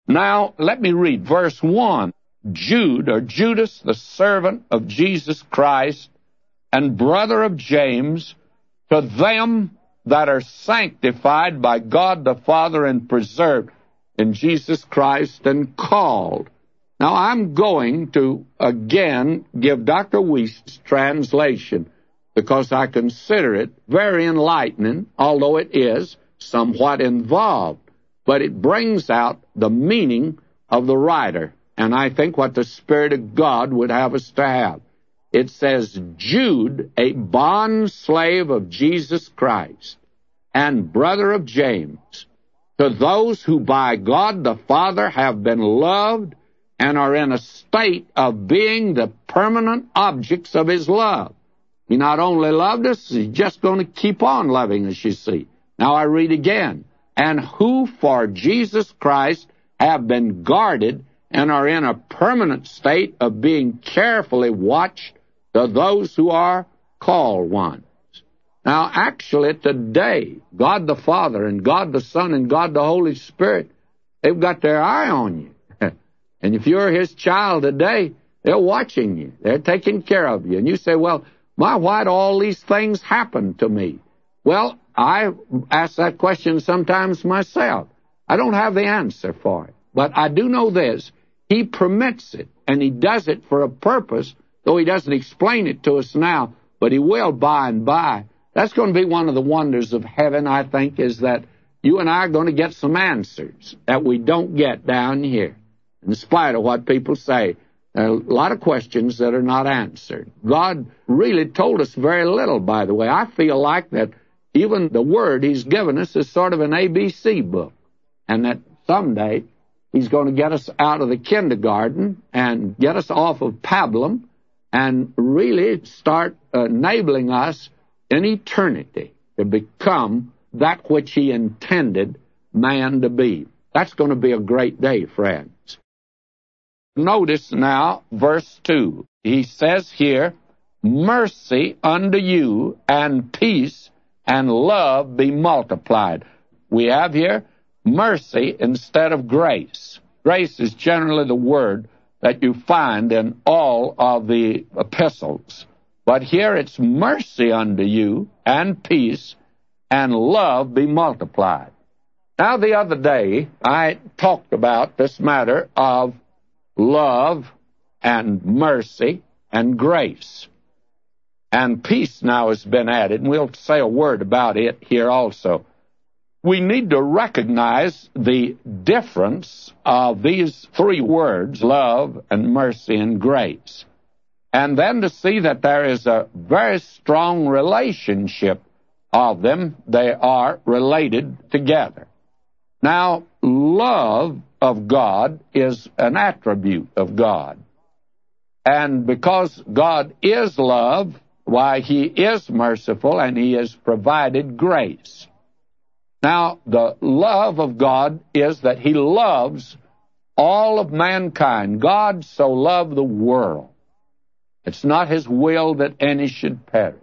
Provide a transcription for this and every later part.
Now, let me read verse 1. Jude, or Judas, the servant of Jesus Christ, and brother of James, to them that are sanctified by God the Father and preserved in Jesus Christ and called. Now, I'm going to again give Dr. Wuest's translation because I consider it very enlightening, although it is somewhat involved. But it brings out the meaning of the writer, and I think what the Spirit of God would have us to have. It says, Jude, a bond slave of Jesus Christ, and brother of James, to those who by God the Father have been loved and are in a state of being the permanent objects of His love. He not only loved us, He's just going to keep on loving us, you see. Now I read again. And who for Jesus Christ have been guarded and are in a permanent state of being carefully watched to those who are called ones. Now, actually, today, God the Father and God the Son and God the Holy Spirit, they've got their eye on you. And if you're His child today, they're watching you. They're taking care of you. And you say, well, why do all these things happen to me? Well, I ask that question sometimes myself. I don't have the answer for it. But I do know this. He permits it, and He does it for a purpose, though He doesn't explain it to us now, but He will by and by. That's going to be one of the wonders of heaven, I think, is that you and I are going to get some answers that we don't get down here. In spite of what people say, there are a lot of questions that are not answered. God really told us very little, by the way. I feel like that even the Word He's given us is sort of an ABC book, and that someday He's going to get us out of the kindergarten and get us off of pablum and really start enabling us in eternity to become that which He intended man to be. That's going to be a great day, friends. Notice now verse 2. He says here, mercy unto you and peace and love be multiplied. We have here mercy instead of grace. Grace is generally the word that you find in all of the epistles. But here it's mercy unto you and peace and love be multiplied. Now, the other day, I talked about this matter of love and mercy and grace. And peace now has been added, and we'll say a word about it here also. We need to recognize the difference of these three words, love and mercy and grace, and then to see that there is a very strong relationship of them. They are related together. Now, love of God is an attribute of God. And because God is love, why, He is merciful and He has provided grace. Now, the love of God is that He loves all of mankind. God so loved the world. It's not His will that any should perish.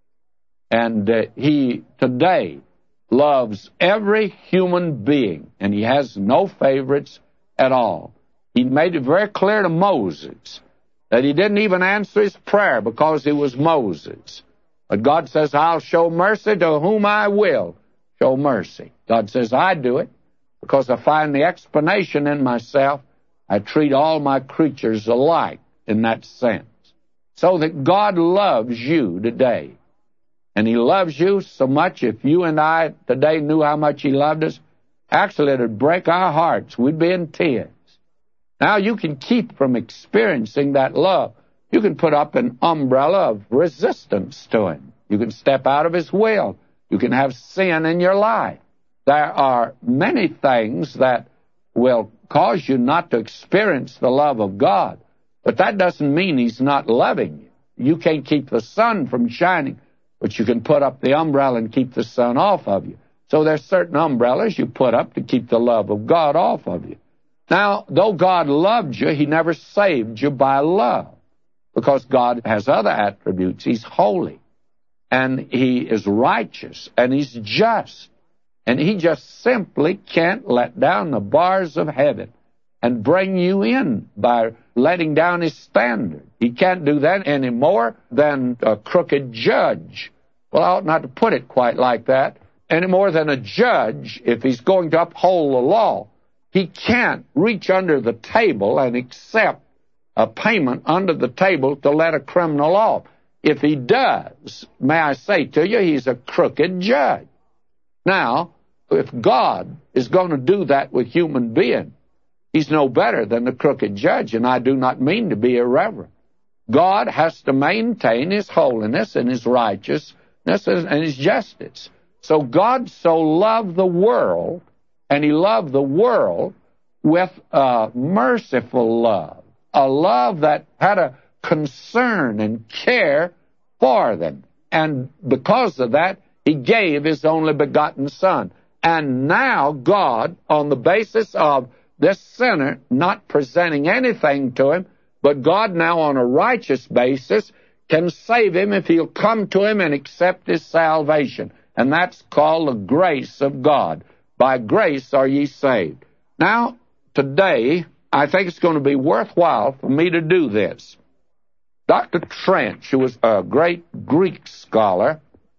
And He today loves every human being, and He has no favorites at all. He made it very clear to Moses that He didn't even answer his prayer because he was Moses. But God says, I'll show mercy to whom I will show mercy. God says, I do it because I find the explanation in myself. I treat all my creatures alike in that sense. So that God loves you today. And He loves you so much, if you and I today knew how much He loved us, actually it would break our hearts. We'd be in tears. Now you can keep from experiencing that love. You can put up an umbrella of resistance to Him. You can step out of His will. You can have sin in your life. There are many things that will cause you not to experience the love of God. But that doesn't mean He's not loving you. You can't keep the sun from shining, but you can put up the umbrella and keep the sun off of you. So there's certain umbrellas you put up to keep the love of God off of you. Now, though God loved you, He never saved you by love, because God has other attributes. He's holy, and He is righteous, and He's just, and He just simply can't let down the bars of heaven and bring you in by letting down his standard. He can't do that any more than a crooked judge. Well, I ought not to put it quite like that. Any more than a judge, if he's going to uphold the law, he can't reach under the table and accept a payment under the table to let a criminal off. If he does, may I say to you, he's a crooked judge. Now, if God is going to do that with human beings, he's no better than the crooked judge, and I do not mean to be irreverent. God has to maintain his holiness and his righteousness and his justice. So God so loved the world, and he loved the world with a merciful love, a love that had a concern and care for them. And because of that, he gave his only begotten Son. And now God, on the basis of this sinner not presenting anything to him, but God now on a righteous basis can save him if he'll come to him and accept his salvation. And that's called the grace of God. By grace are ye saved. Now, today, I think it's going to be worthwhile for me to do this. Dr. Trench, who was a great Greek scholar,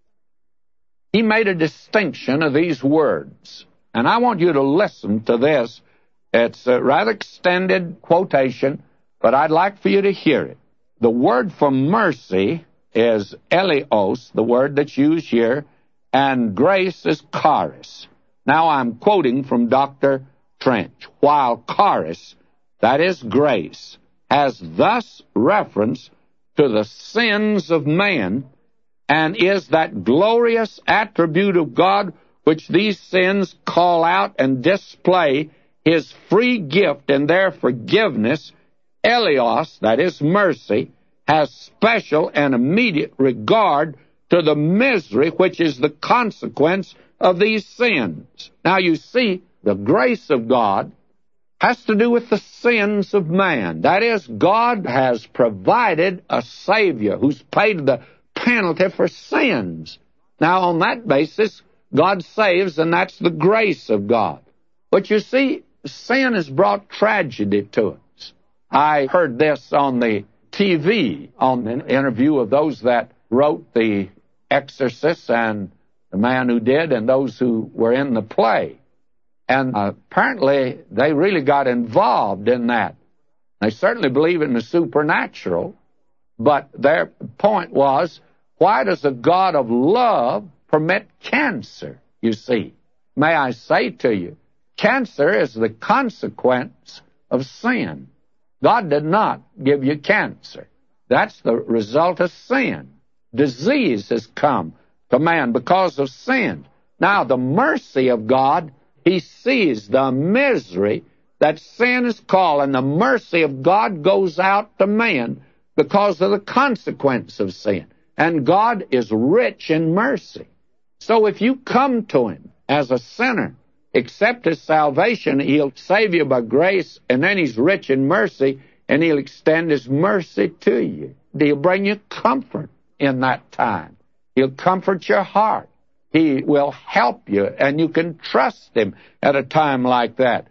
he made a distinction of these words. And I want you to listen to this. It's a rather extended quotation, but I'd like for you to hear it. The word for mercy is eleos, the word that's used here, and grace is charis. Now I'm quoting from Dr. Trench. While charis, that is grace, has thus reference to the sins of man, and is that glorious attribute of God which these sins call out and display his free gift and their forgiveness, eleos, that is mercy, has special and immediate regard to the misery which is the consequence of these sins. Now you see, the grace of God has to do with the sins of man. That is, God has provided a Savior who's paid the penalty for sins. Now, on that basis, God saves, and that's the grace of God. But you see, sin has brought tragedy to us. I heard this on the TV, on an interview of those that wrote The Exorcist and the man who did and those who were in the play. And apparently, they really got involved in that. They certainly believe in the supernatural, but their point was, why does a God of love permit cancer, you see? May I say to you, cancer is the consequence of sin. God did not give you cancer. That's the result of sin. Disease has come to man because of sin. Now, the mercy of God, he sees the misery that sin is caused, and the mercy of God goes out to man because of the consequence of sin. And God is rich in mercy. So if you come to him as a sinner, accept his salvation, he'll save you by grace, and then he's rich in mercy, and he'll extend his mercy to you. He'll bring you comfort in that time. He'll comfort your heart. He will help you, and you can trust him at a time like that.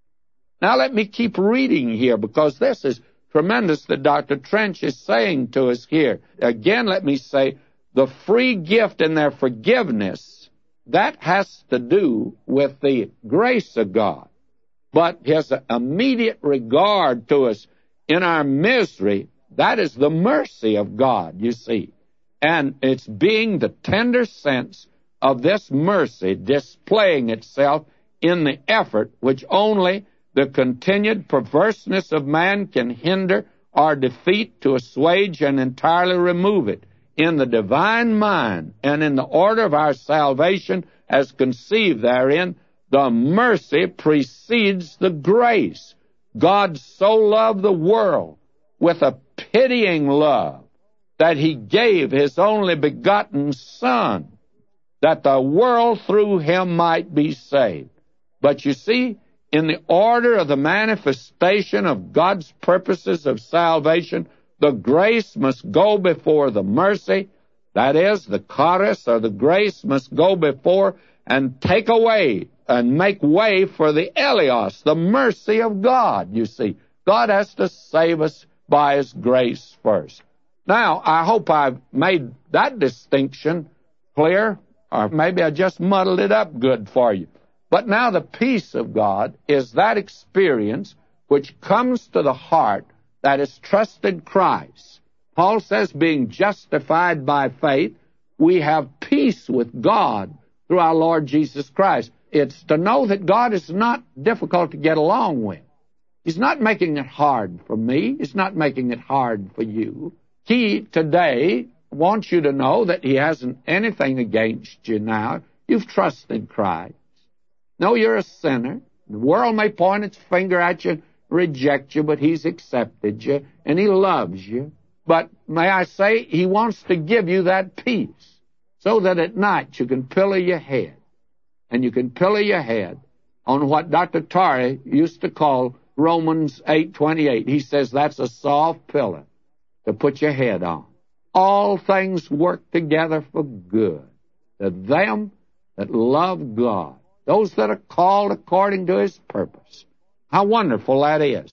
Now let me keep reading here, because this is tremendous that Dr. Trench is saying to us here. Again, let me say, the free gift and their forgiveness, that has to do with the grace of God. But his immediate regard to us in our misery, that is the mercy of God, you see. And it's being the tender sense of this mercy displaying itself in the effort which only the continued perverseness of man can hinder or defeat, to assuage and entirely remove it. In the divine mind and in the order of our salvation as conceived therein, the mercy precedes the grace. God so loved the world with a pitying love that he gave his only begotten Son, that the world through him might be saved. But you see, in the order of the manifestation of God's purposes of salvation, the grace must go before the mercy. That is, the charis, or the grace, must go before, and take away and make way for the eleos, the mercy of God, you see. God has to save us by His grace first. Now, I hope I've made that distinction clear, or maybe I just muddled it up good for you. But now the peace of God is that experience which comes to the heart that has trusted Christ. Paul says, being justified by faith, we have peace with God through our Lord Jesus Christ. It's to know that God is not difficult to get along with. He's not making it hard for me. He's not making it hard for you. He, today, wants you to know that He hasn't anything against you now. You've trusted Christ. No, you're a sinner. The world may point its finger at you, reject you, but He's accepted you, and He loves you. But may I say, He wants to give you that peace so that at night you can pillow your head. And you can pillow your head on what Dr. Torrey used to call Romans 8:28. He says that's a soft pillow to put your head on. All things work together for good to them that love God, those that are called according to His purpose. How wonderful that is.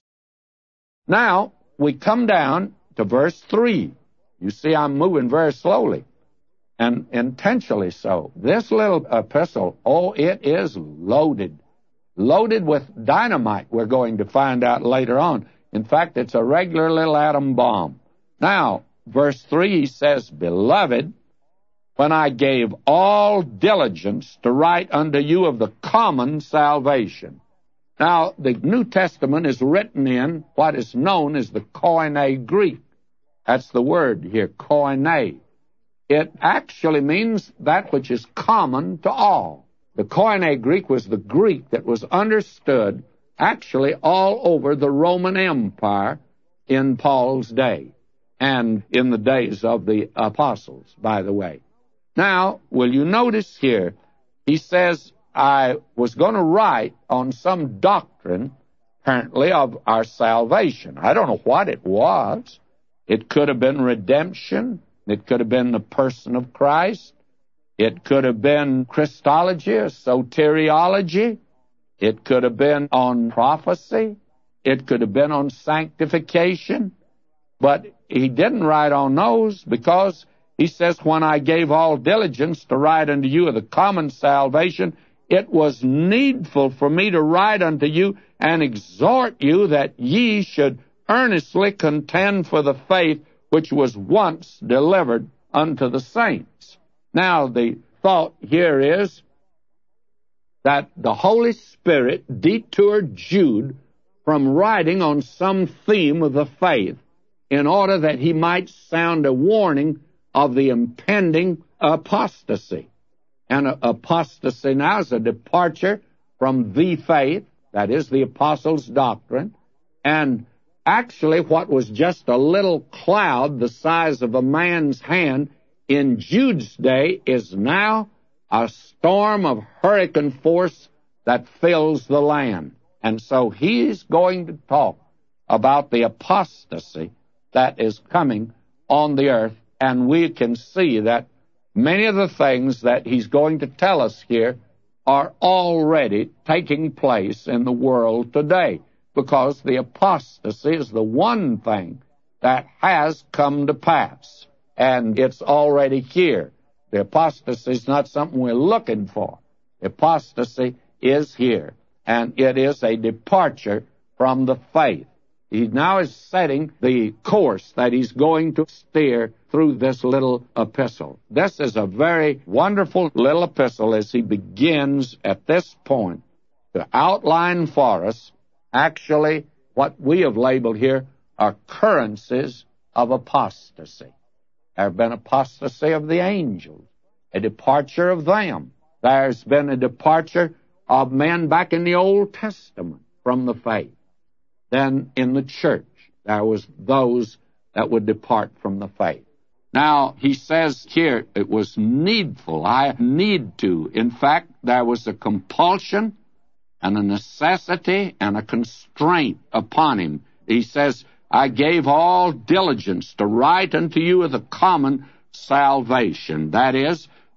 Now, we come down to verse 3. You see, I'm moving very slowly, and intentionally so. This little epistle, it is loaded with dynamite, we're going to find out later on. In fact, it's a regular little atom bomb. Now, verse 3, he says, Beloved, when I gave all diligence to write unto you of the common salvation. Now, the New Testament is written in what is known as the Koine Greek. That's the word here, Koine. It actually means that which is common to all. The Koine Greek was the Greek that was understood actually all over the Roman Empire in Paul's day, and in the days of the apostles, by the way. Now, will you notice here, he says, I was going to write on some doctrine, apparently, of our salvation. I don't know what it was. It could have been redemption. It could have been the person of Christ. It could have been Christology or soteriology. It could have been on prophecy. It could have been on sanctification. But he didn't write on those because he says, when I gave all diligence to write unto you of the common salvation, it was needful for me to write unto you and exhort you that ye should earnestly contend for the faith which was once delivered unto the saints. Now, the thought here is that the Holy Spirit detoured Jude from writing on some theme of the faith in order that he might sound a warning of the impending apostasy. And apostasy now is a departure from the faith, that is the apostles' doctrine, and actually what was just a little cloud the size of a man's hand in Jude's day is now a storm of hurricane force that fills the land. And so he's going to talk about the apostasy that is coming on the earth, and we can see that many of the things that he's going to tell us here are already taking place in the world today, because the apostasy is the one thing that has come to pass, and it's already here. The apostasy is not something we're looking for. The apostasy is here, and it is a departure from the faith. He now is setting the course that he's going to steer through this little epistle. This is a very wonderful little epistle as he begins at this point to outline for us actually what we have labeled here occurrences of apostasy. There have been apostasy of the angels, a departure of them. There's been a departure of men back in the Old Testament from the faith. Then in the church, there was those that would depart from the faith. Now, he says here, it was needful. I need to. In fact, there was a compulsion and a necessity and a constraint upon him. He says, I gave all diligence to write unto you of the common salvation. That is,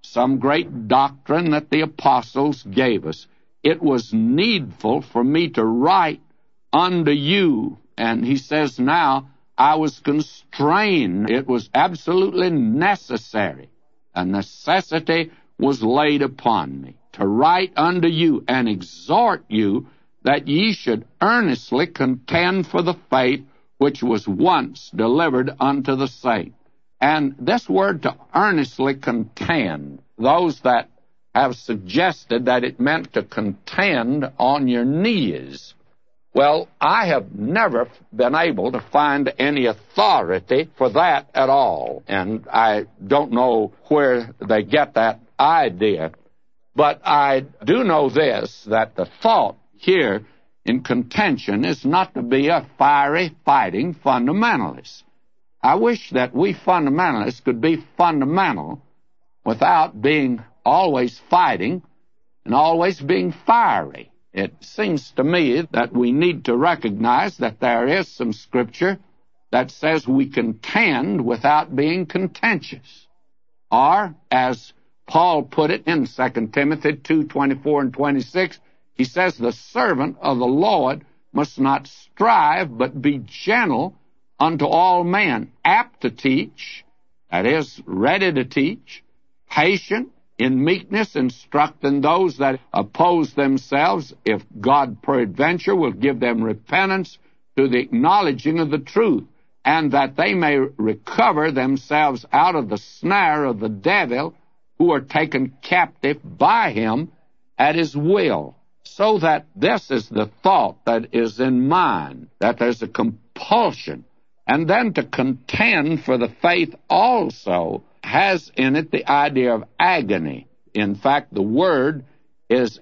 some great doctrine that the apostles gave us. It was needful for me to write unto you. And he says now, I was constrained. It was absolutely necessary. A necessity was laid upon me to write unto you and exhort you that ye should earnestly contend for the faith which was once delivered unto the saints. And this word to earnestly contend, those that have suggested that it meant to contend on your knees. Well, I have never been able to find any authority for that at all, and I don't know where they get that idea. But I do know this, that the thought here in contention is not to be a fiery, fighting fundamentalist. I wish that we fundamentalists could be fundamental without being always fighting and always being fiery. It seems to me that we need to recognize that there is some scripture that says we contend without being contentious. Or, as Paul put it in 2 Timothy 2:24 and 26, he says, the servant of the Lord must not strive, but be gentle unto all men, apt to teach, that is, ready to teach, patient, in meekness, instructing those that oppose themselves, if God peradventure will give them repentance to the acknowledging of the truth, and that they may recover themselves out of the snare of the devil, who are taken captive by him at his will. So that this is the thought that is in mind, that there's a compulsion. And then to contend for the faith also has in it the idea of agony. In fact, the word is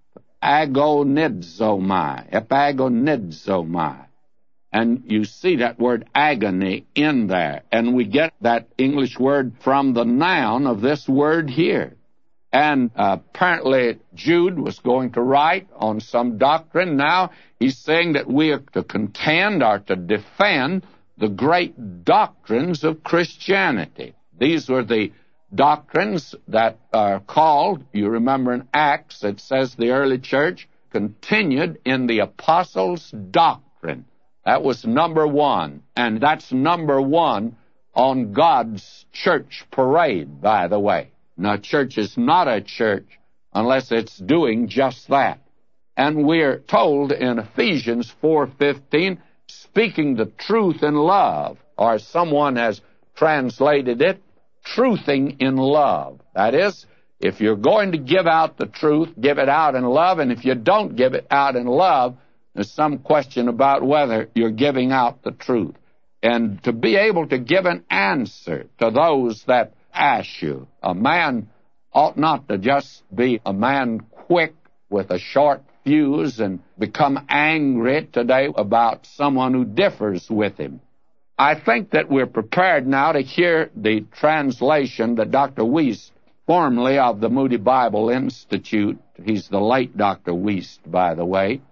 epagonidzomai. And you see that word agony in there. And we get that English word from the noun of this word here. And apparently Jude was going to write on some doctrine. Now he's saying that we are to contend or to defend the great doctrines of Christianity. These were the doctrines that are called, you remember in Acts, it says the early church continued in the apostles' doctrine. That was number one, and that's number one on God's church parade, by the way. Now, church is not a church unless it's doing just that. And we're told in Ephesians 4:15, speaking the truth in love, or someone has translated it, truthing in love. That is, if you're going to give out the truth, give it out in love, and if you don't give it out in love, there's some question about whether you're giving out the truth. And to be able to give an answer to those that ask you, a man ought not to just be a man quick with a short fuse and become angry today about someone who differs with him. I think that we're prepared now to hear the translation that Dr. Wuest, formerly of the Moody Bible Institute, he's the late Dr. Wuest, by the way,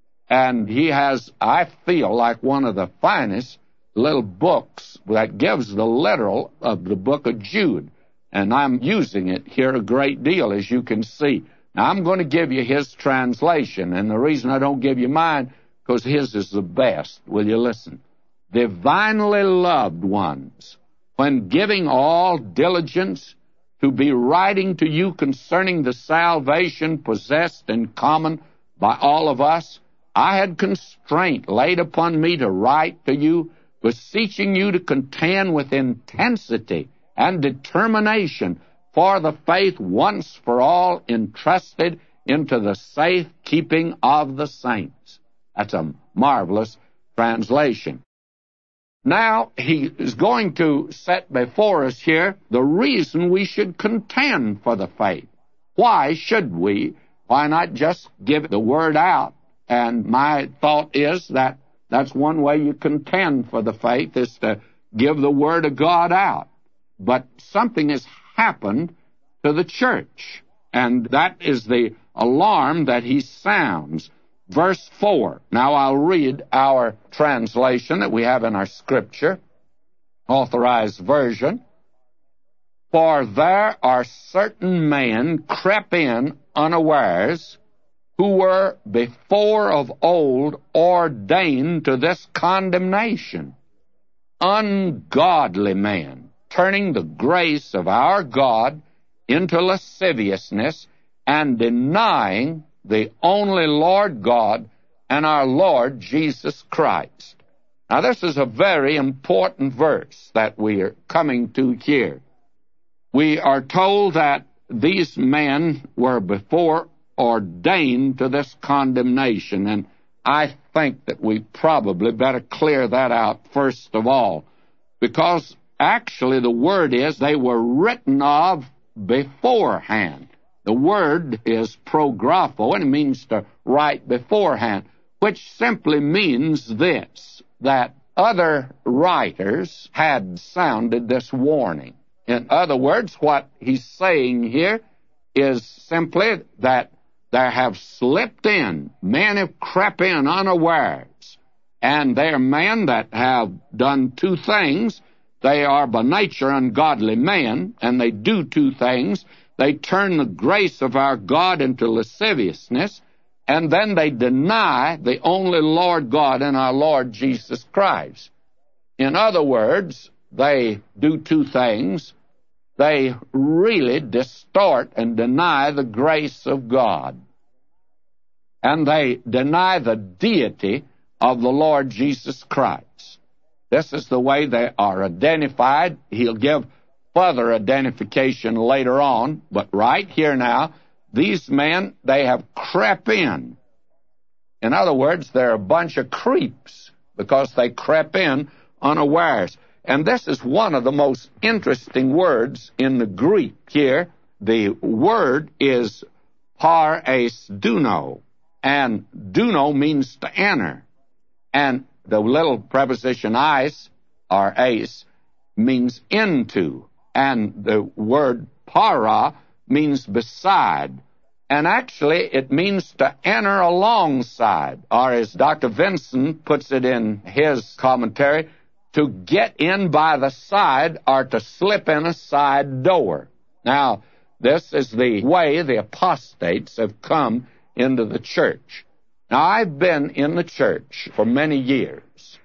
and he has, I feel, like one of the finest little books that gives the literal of the book of Jude. And I'm using it here a great deal, as you can see. Now, I'm going to give you his translation, and the reason I don't give you mine, because his is the best. Will you listen? Divinely loved ones, when giving all diligence to be writing to you concerning the salvation possessed in common by all of us, I had constraint laid upon me to write to you, beseeching you to contend with intensity and determination for the faith once for all entrusted into the safe keeping of the saints. That's a marvelous translation. Now, he is going to set before us here the reason we should contend for the faith. Why should we? Why not just give the word out? And my thought is that that's one way you contend for the faith, is to give the word of God out. But something has happened to the church, and that is the alarm that he sounds. Verse 4. Now I'll read our translation that we have in our Scripture, Authorized Version. For there are certain men crept in unawares, who were before of old ordained to this condemnation, ungodly men, turning the grace of our God into lasciviousness, and denying the only Lord God and our Lord Jesus Christ. Now, this is a very important verse that we are coming to here. We are told that these men were before ordained to this condemnation, and I think that we probably better clear that out first of all, because actually the word is they were written of beforehand. The word is prographo, and it means to write beforehand, which simply means this, that other writers had sounded this warning. In other words, what he's saying here is simply that there have slipped in, men have crept in unawares, and they are men that have done two things. They are by nature ungodly men, and they do two things. They turn the grace of our God into lasciviousness, and then they deny the only Lord God and our Lord Jesus Christ. In other words, they do two things. They really distort and deny the grace of God. And they deny the deity of the Lord Jesus Christ. This is the way they are identified. He'll give further identification later on, but right here now, these men, they have crept in. In other words, they're a bunch of creeps because they crept in unawares. And this is one of the most interesting words in the Greek here. The word is paraisduno, and duno means to enter. And the little preposition eis, or ace, means into. And the word para means beside. And actually, it means to enter alongside, or as Dr. Vinson puts it in his commentary, to get in by the side or to slip in a side door. Now, this is the way the apostates have come into the church. Now, I've been in the church for many years.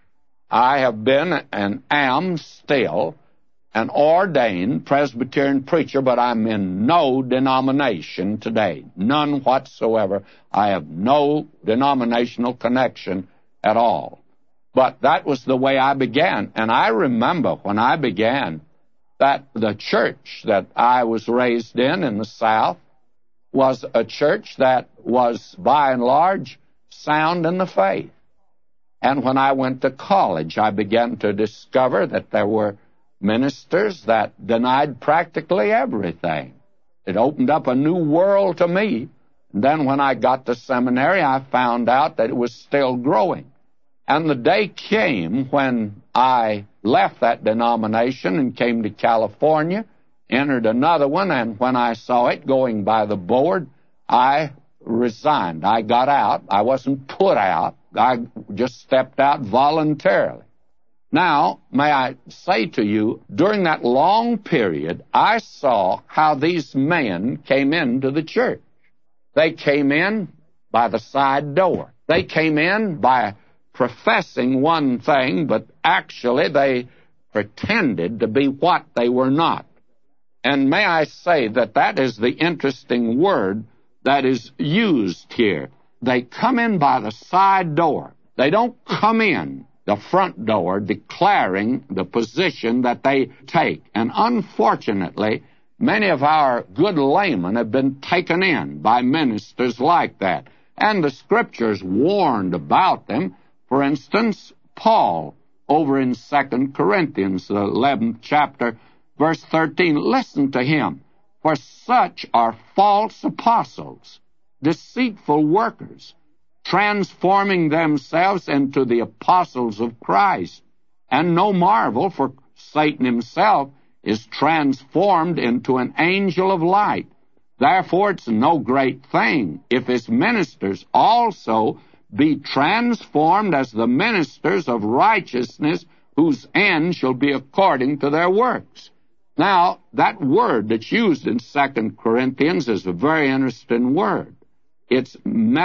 I have been and am still an ordained Presbyterian preacher, but I'm in no denomination today. None whatsoever. I have no denominational connection at all. But that was the way I began. And I remember when I began that the church that I was raised in the South was a church that was, by and large, sound in the faith. And when I went to college, I began to discover that there were ministers that denied practically everything. It opened up a new world to me. And then when I got to seminary, I found out that it was still growing. And the day came when I left that denomination and came to California, entered another one, and when I saw it going by the board, I resigned. I got out. I wasn't put out. I just stepped out voluntarily. Now, may I say to you, during that long period, I saw how these men came into the church. They came in by the side door. They came in by professing one thing, but actually they pretended to be what they were not. And may I say that that is the interesting word that is used here. They come in by the side door. They don't come in the front door declaring the position that they take. And unfortunately, many of our good laymen have been taken in by ministers like that. And the Scriptures warned about them. For instance, Paul, over in 2 Corinthians, the 11th chapter, verse 13, listen to him. For such are false apostles, deceitful workers, transforming themselves into the apostles of Christ. And no marvel, for Satan himself is transformed into an angel of light. Therefore it's no great thing if his ministers also be transformed as the ministers of righteousness, whose end shall be according to their works. Now, that word that's used in 2 Corinthians is a very interesting word. It's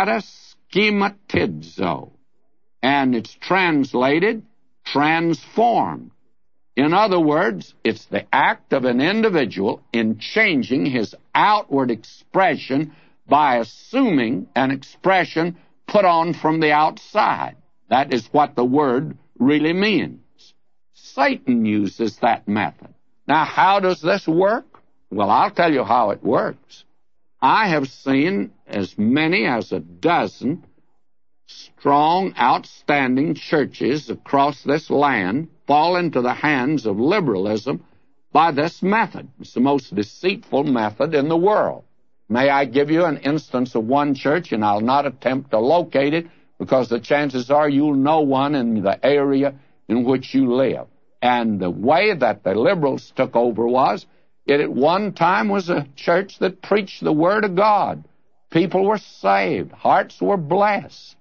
metaschematizo, and it's translated transformed. In other words, it's the act of an individual in changing his outward expression by assuming an expression put on from the outside. That is what the word really means. Satan uses that method. Now, how does this work? Well, I'll tell you how it works. I have seen as many as a dozen strong, outstanding churches across this land fall into the hands of liberalism by this method. It's the most deceitful method in the world. May I give you an instance of one church, and I'll not attempt to locate it because the chances are you'll know one in the area in which you live. And the way that the liberals took over was, it at one time was a church that preached the Word of God. People were saved. Hearts were blessed.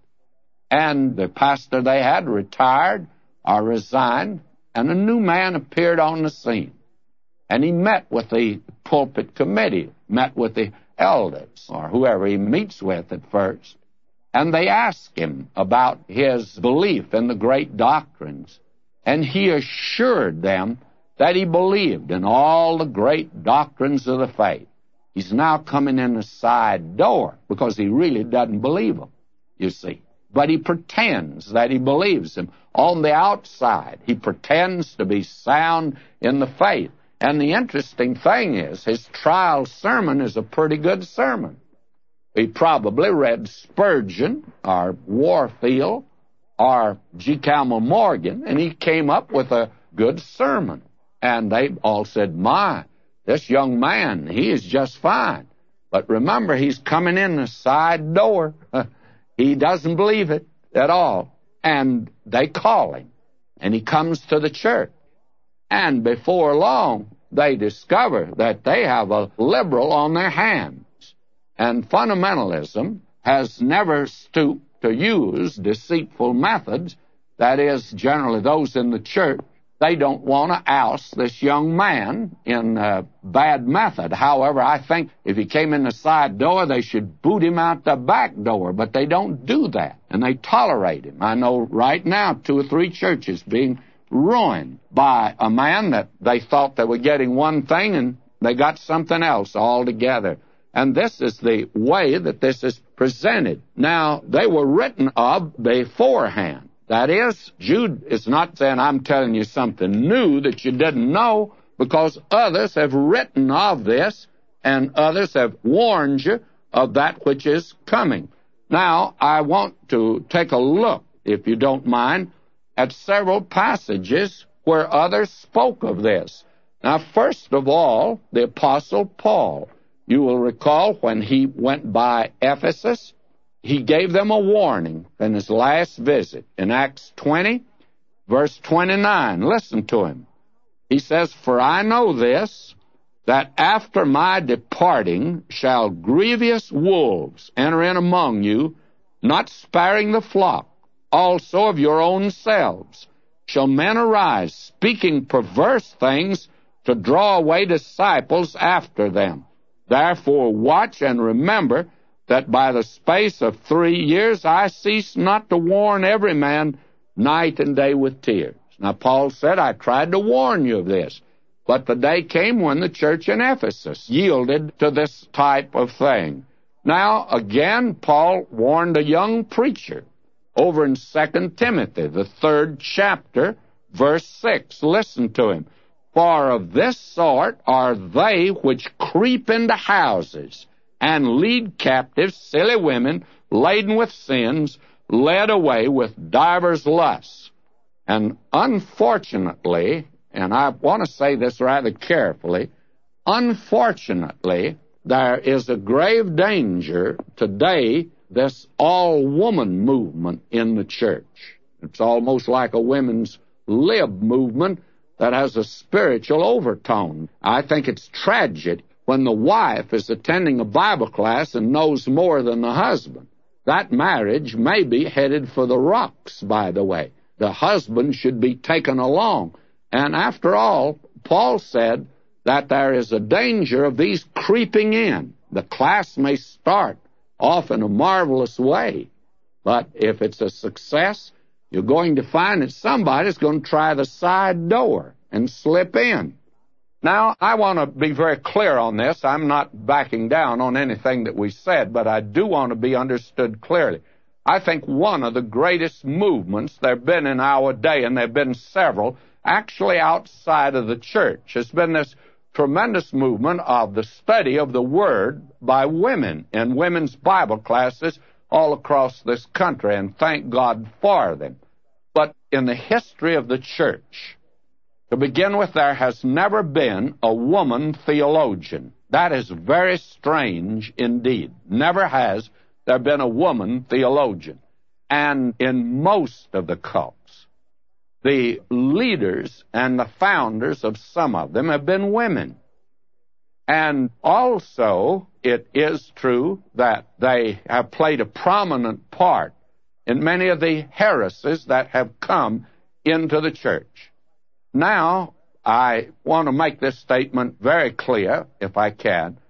And the pastor they had retired or resigned, and a new man appeared on the scene. And he met with the pulpit committee, met with the elders, or whoever he meets with at first. And they asked him about his belief in the great doctrines. And he assured them that he believed in all the great doctrines of the faith. He's now coming in the side door because he really doesn't believe them, you see. But he pretends that he believes them. On the outside, he pretends to be sound in the faith. And the interesting thing is, his trial sermon is a pretty good sermon. He probably read Spurgeon or Warfield or G. Campbell Morgan, and he came up with a good sermon. And they all said, my, this young man, he is just fine. But remember, he's coming in the side door. He doesn't believe it at all. And they call him, and he comes to the church. And before long, they discover that they have a liberal on their hands. And fundamentalism has never stooped to use deceitful methods. That is, generally those in the church, they don't want to oust this young man in a bad method. However, I think if he came in the side door, they should boot him out the back door, but they don't do that, and they tolerate him. I know right now 2 or 3 churches being ruined by a man that they thought they were getting one thing, and they got something else altogether. And this is the way that this is presented. Now, they were written of beforehand. That is, Jude is not saying, I'm telling you something new that you didn't know, because others have written of this, and others have warned you of that which is coming. Now, I want to take a look, if you don't mind, at several passages where others spoke of this. Now, first of all, the Apostle Paul. You will recall when he went by Ephesus, he gave them a warning in his last visit. In Acts 20, verse 29, listen to him. He says, For I know this, that after my departing shall grievous wolves enter in among you, not sparing the flock. Also of your own selves shall men arise, speaking perverse things to draw away disciples after them. Therefore watch and remember that by the space of 3 years I cease not to warn every man night and day with tears. Now Paul said, I tried to warn you of this, but the day came when the church in Ephesus yielded to this type of thing. Now again, Paul warned a young preacher over in 2 Timothy, the 3rd chapter, verse 6. Listen to him. For of this sort are they which creep into houses and lead captive silly women laden with sins, led away with divers lusts. And unfortunately, and I want to say this rather carefully, unfortunately, there is a grave danger today, this all-woman movement in the church. It's almost like a women's lib movement that has a spiritual overtone. I think it's tragic when the wife is attending a Bible class and knows more than the husband. That marriage may be headed for the rocks, by the way. The husband should be taken along. And after all, Paul said that there is a danger of these creeping in. The class may start off in a marvelous way, but if it's a success, you're going to find that somebody's going to try the side door and slip in. Now, I want to be very clear on this. I'm not backing down on anything that we said, but I do want to be understood clearly. I think one of the greatest movements there have been in our day, and there have been several, actually outside of the church, has been this tremendous movement of the study of the Word by women in women's Bible classes all across this country, and thank God for them. But in the history of the church, to begin with, there has never been a woman theologian. That is very strange indeed. Never has there been a woman theologian. And in most of the cults, the leaders and the founders of some of them have been women. And also, it is true that they have played a prominent part in many of the heresies that have come into the church. Now, I want to make this statement very clear, if I can.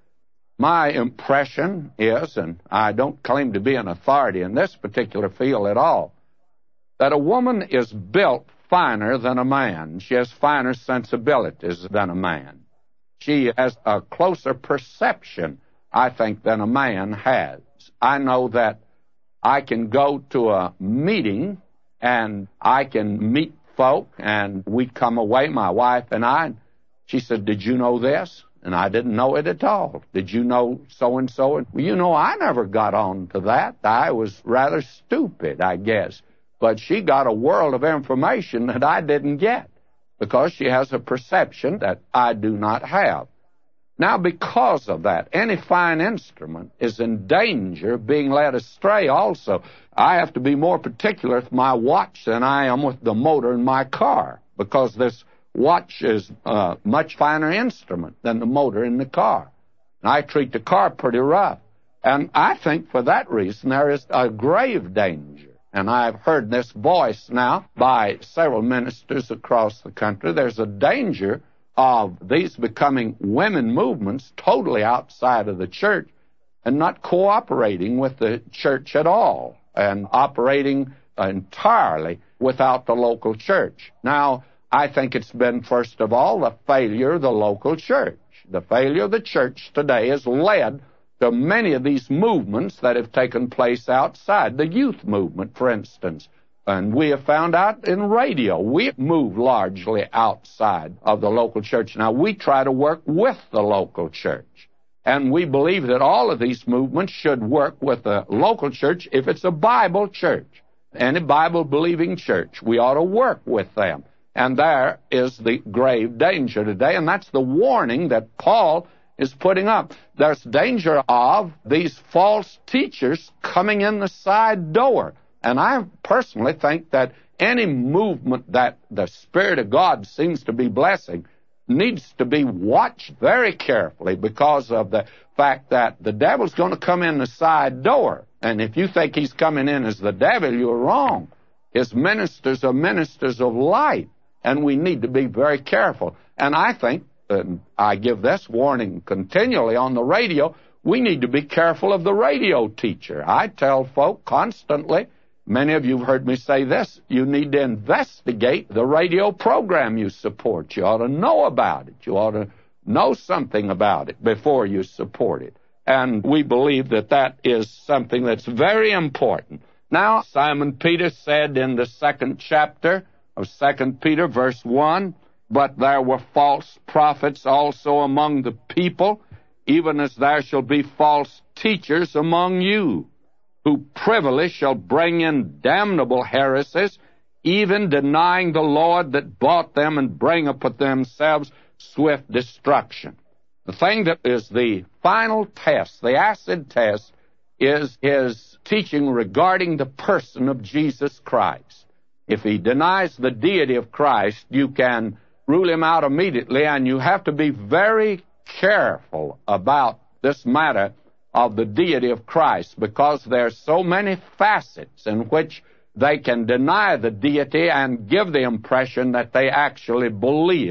My impression is, and I don't claim to be an authority in this particular field at all, that a woman is built finer than a man. She has finer sensibilities than a man. She has a closer perception, I think, than a man has. I know that I can go to a meeting and I can meet folk, and we'd come away, my wife and I. She said, "Did you know this?" And I didn't know it at all. "Did you know so-and-so?" And, well, you know, I never got on to that. I was rather stupid, I guess. But she got a world of information that I didn't get because she has a perception that I do not have. Now, because of that, any fine instrument is in danger of being led astray also. I have to be more particular with my watch than I am with the motor in my car, because this watch is a much finer instrument than the motor in the car. And I treat the car pretty rough. And I think for that reason there is a grave danger. And I've heard this voice now by several ministers across the country. There's a danger of these becoming women movements totally outside of the church and not cooperating with the church at all and operating entirely without the local church. Now, I think it's been, first of all, the failure of the local church. The failure of the church today has led to many of these movements that have taken place outside. The youth movement, for instance. And we have found out in radio, we move largely outside of the local church. Now, we try to work with the local church. And we believe that all of these movements should work with the local church if it's a Bible church. Any Bible-believing church, we ought to work with them. And there is the grave danger today, and that's the warning that Paul is putting up. There's danger of these false teachers coming in the side door. And I personally think that any movement that the Spirit of God seems to be blessing needs to be watched very carefully because of the fact that the devil's going to come in the side door. And if you think he's coming in as the devil, you're wrong. His ministers are ministers of light, and we need to be very careful. And I think, and I give this warning continually on the radio, we need to be careful of the radio teacher. I tell folk constantly, many of you have heard me say this, you need to investigate the radio program you support. You ought to know about it. You ought to know something about it before you support it. And we believe that that is something that's very important. Now, Simon Peter said in the 2nd chapter of 2 Peter, verse 1, "But there were false prophets also among the people, even as there shall be false teachers among you, who privily shall bring in damnable heresies, even denying the Lord that bought them, and bring upon themselves swift destruction." The thing that is the final test, the acid test, is his teaching regarding the person of Jesus Christ. If he denies the deity of Christ, you can rule him out immediately, and you have to be very careful about this matter of the deity of Christ, because there are so many facets in which they can deny the deity and give the impression that they actually believe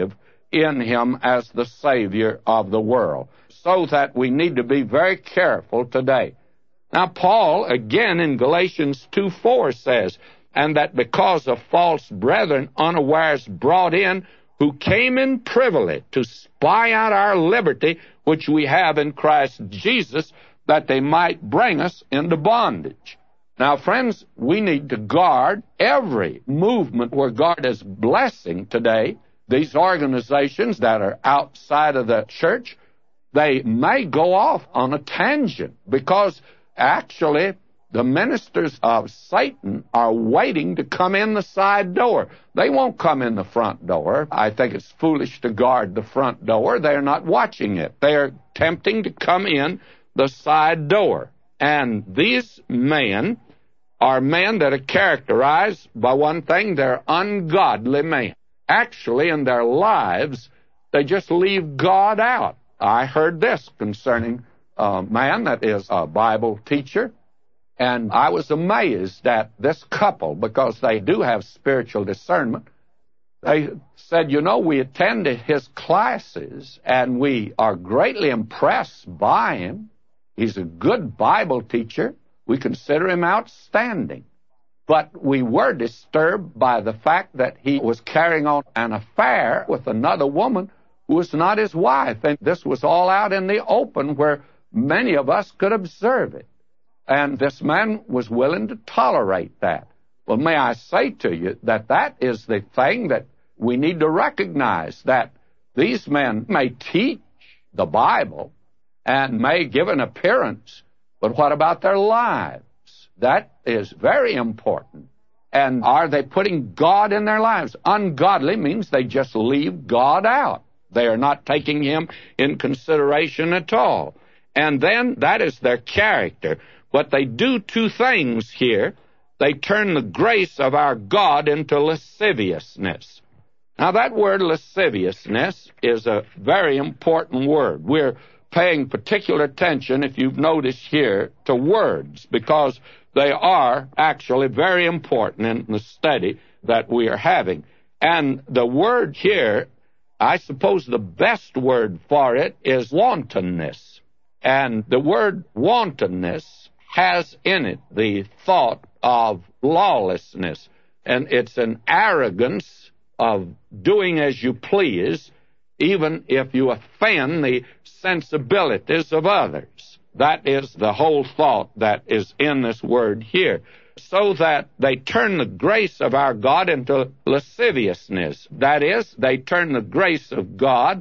in him as the Savior of the world. So that we need to be very careful today. Now, Paul, again in Galatians 2:4 says, and that because of false brethren unawares brought in, who came in privily to spy out our liberty, which we have in Christ Jesus, that they might bring us into bondage. Now, friends, we need to guard every movement where God is blessing today. These organizations that are outside of the church, they may go off on a tangent because actually the ministers of Satan are waiting to come in the side door. They won't come in the front door. I think it's foolish to guard the front door. They're not watching it. They're attempting to come in the side door. And these men are men that are characterized by one thing: they're ungodly men. Actually, in their lives, they just leave God out. I heard this concerning a man that is a Bible teacher, and I was amazed at this couple because they do have spiritual discernment. They said, you know, we attended his classes, and we are greatly impressed by him. He's a good Bible teacher. We consider him outstanding. But we were disturbed by the fact that he was carrying on an affair with another woman who was not his wife. And this was all out in the open where many of us could observe it. And this man was willing to tolerate that. Well, may I say to you that that is the thing that we need to recognize, that these men may teach the Bible and may give an appearance, but what about their lives? That is very important. And are they putting God in their lives? Ungodly means they just leave God out. They are not taking him in consideration at all. And then that is their character. But they do two things here. They turn the grace of our God into lasciviousness. Now, that word lasciviousness is a very important word. We're paying particular attention, if you've noticed here, to words, because they are actually very important in the study that we are having. And the word here, I suppose the best word for it is wantonness. And the word wantonness has in it the thought of lawlessness. And it's an arrogance of doing as you please, even if you offend the sensibilities of others. That is the whole thought that is in this word here. So that they turn the grace of our God into lasciviousness. That is, they turn the grace of God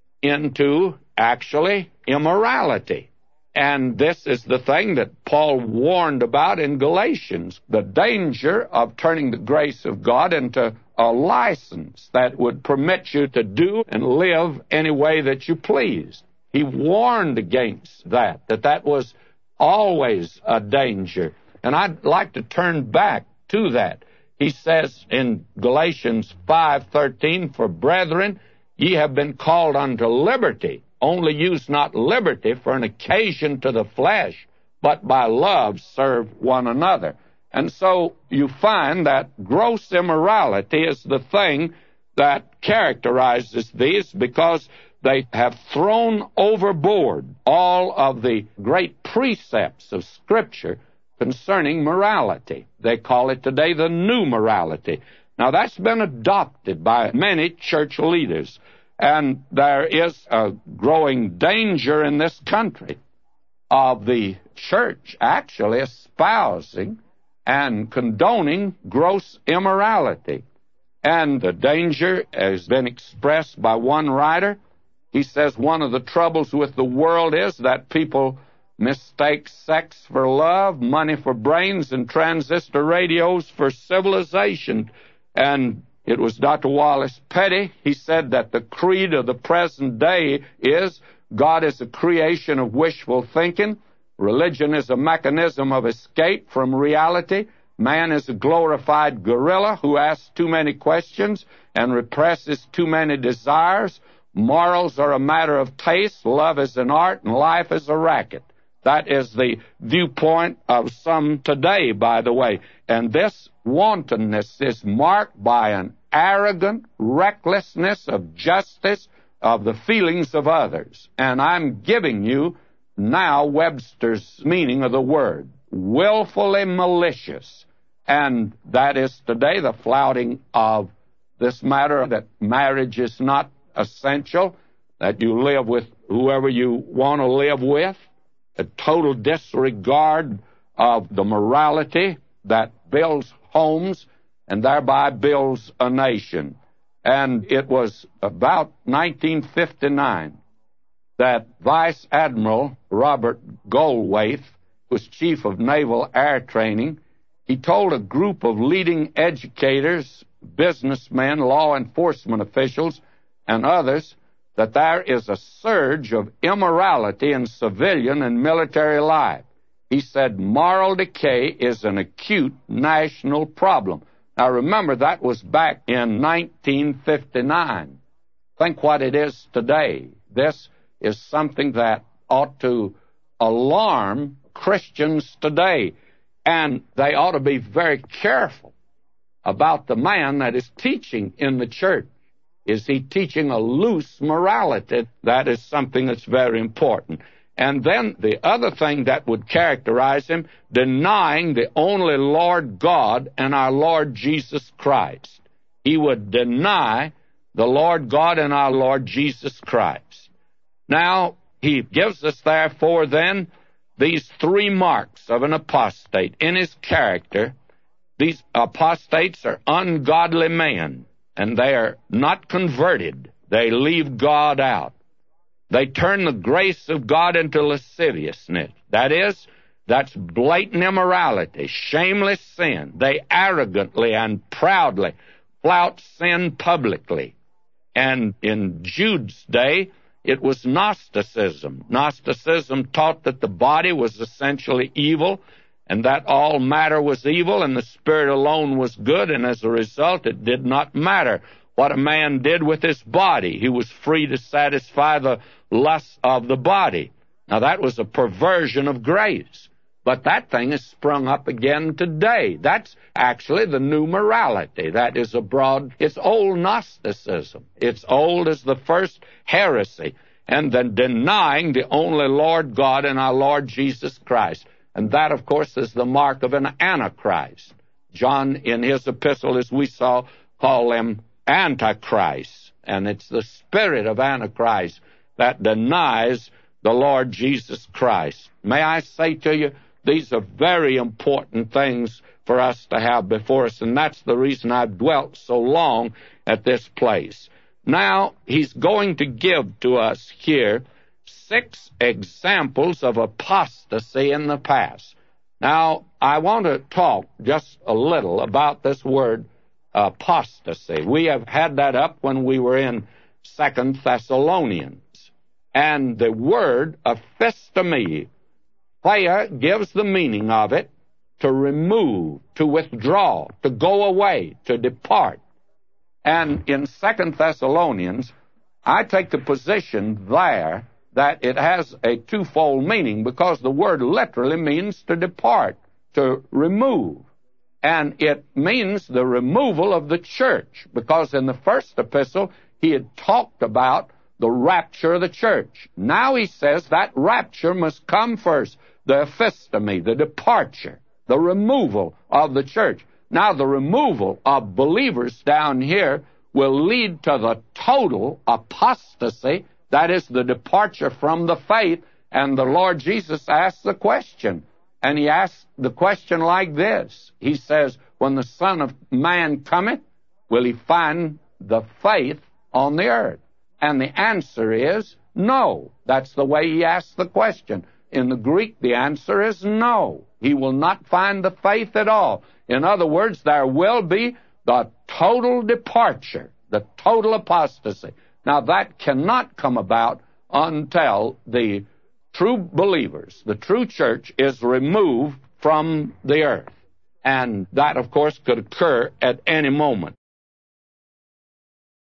into actually immorality. And this is the thing that Paul warned about in Galatians, the danger of turning the grace of God into a license that would permit you to do and live any way that you please. He warned against that was always a danger. And I'd like to turn back to that. He says in Galatians 5:13, "For brethren, ye have been called unto liberty. Only use not liberty for an occasion to the flesh, but by love serve one another." And so you find that gross immorality is the thing that characterizes these, because they have thrown overboard all of the great precepts of Scripture concerning morality. They call it today the new morality. Now, that's been adopted by many church leaders, and there is a growing danger in this country of the church actually espousing and condoning gross immorality. And the danger has been expressed by one writer. He says one of the troubles with the world is that people mistake sex for love, money for brains, and transistor radios for civilization. And it was Dr. Wallace Petty. He said that the creed of the present day is God is a creation of wishful thinking. Religion is a mechanism of escape from reality. Man is a glorified gorilla who asks too many questions and represses too many desires. Morals are a matter of taste. Love is an art, and life is a racket. That is the viewpoint of some today, by the way. And this wantonness is marked by an arrogant recklessness of justice, of the feelings of others. And I'm giving you now Webster's meaning of the word, willfully malicious. And that is today the flouting of this matter that marriage is not essential, that you live with whoever you want to live with, a total disregard of the morality that builds homes and thereby builds a nation. And it was about 1959 that Vice Admiral Robert Goldthwait was chief of Naval Air Training. He told a group of leading educators, businessmen, law enforcement officials, and others that there is a surge of immorality in civilian and military life. He said moral decay is an acute national problem. Now remember, that was back in 1959. Think what it is today. This is something that ought to alarm Christians today, and they ought to be very careful about the man that is teaching in the church. Is he teaching a loose morality? That is something that's very important. And then the other thing that would characterize him, denying the only Lord God and our Lord Jesus Christ. He would deny the Lord God and our Lord Jesus Christ. Now, he gives us, therefore, then, these three marks of an apostate in his character. These apostates are ungodly men, and they are not converted. They leave God out. They turn the grace of God into lasciviousness. That is, that's blatant immorality, shameless sin. They arrogantly and proudly flout sin publicly. And in Jude's day, it was Gnosticism. Gnosticism taught that the body was essentially evil, and that all matter was evil, and the spirit alone was good, and as a result, it did not matter what a man did with his body. He was free to satisfy the lusts of the body. Now, that was a perversion of grace. But that thing has sprung up again today. That's actually the new morality. That is abroad. It's old Gnosticism. It's old as the first heresy. And then denying the only Lord God and our Lord Jesus Christ. And that, of course, is the mark of an Antichrist. John, in his epistle, as we saw, called them Antichrist. And it's the spirit of Antichrist that denies the Lord Jesus Christ. May I say to you, these are very important things for us to have before us, and that's the reason I've dwelt so long at this place. Now, he's going to give to us here 6 examples of apostasy in the past. Now, I want to talk just a little about this word apostasy. We have had that up when we were in 2 Thessalonians. And the word aphistemi, Thea gives the meaning of it to remove, to withdraw, to go away, to depart. And in 2 Thessalonians, I take the position there that it has a twofold meaning, because the word literally means to depart, to remove. And it means the removal of the church, because in the first epistle, he had talked about the rapture of the church. Now he says that rapture must come first, the aphistemi, the departure, the removal of the church. Now the removal of believers down here will lead to the total apostasy, that is the departure from the faith. And the Lord Jesus asked the question, and he asked the question like this. He says, when the Son of Man cometh, will he find the faith on the earth? And the answer is no. That's the way he asked the question. In the Greek, the answer is no. He will not find the faith at all. In other words, there will be the total departure, the total apostasy. Now, that cannot come about until the true believers, the true church, is removed from the earth. And that, of course, could occur at any moment.